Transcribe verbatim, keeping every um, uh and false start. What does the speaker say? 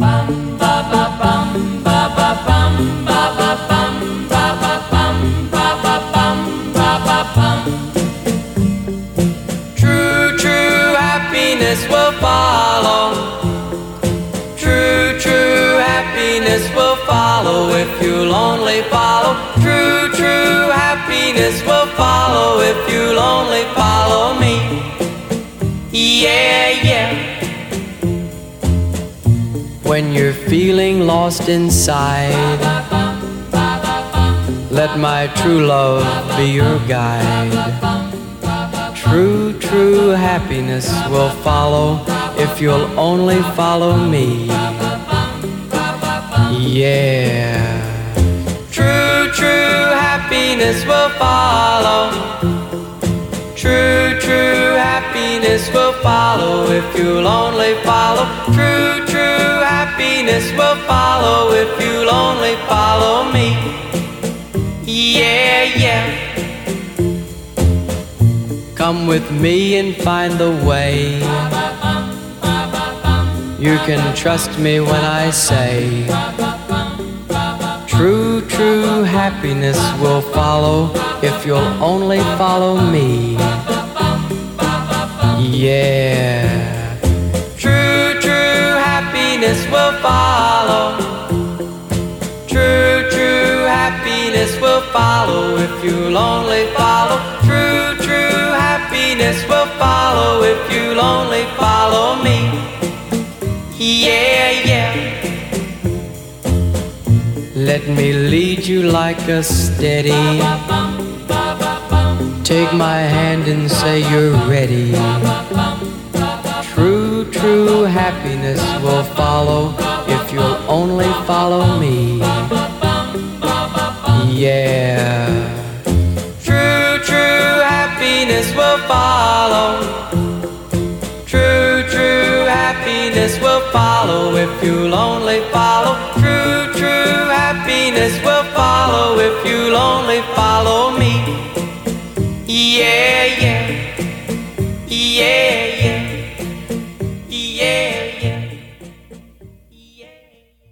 True, true happiness will follow. True, true happiness will follow if you'll only follow. True, true happiness will follow if you'll only follow me. Yeah, yeah. When you're feeling lost inside, let my true love be your guide. True, true happiness will follow if you'll only follow me. Yeah. True, true happiness will follow. True, true happiness will follow if you'll only follow. True, true happiness will follow if you'll only follow me. Yeah, yeah. Come with me and find the way. You can trust me when I say, true, true happiness will follow if you'll only follow me. Yeah. True, true happiness will follow. True, true happiness will follow if you'll only follow. True, true happiness will follow if you'll only follow me. Yeah, yeah. Let me lead you like a steady. Take my hand and say you're ready. True, true happiness will follow if you'll only follow me. Yeah. True, true happiness will follow. True, true happiness will follow if you'll only follow. True, true happiness will follow if you'll only follow me. Yeah, yeah.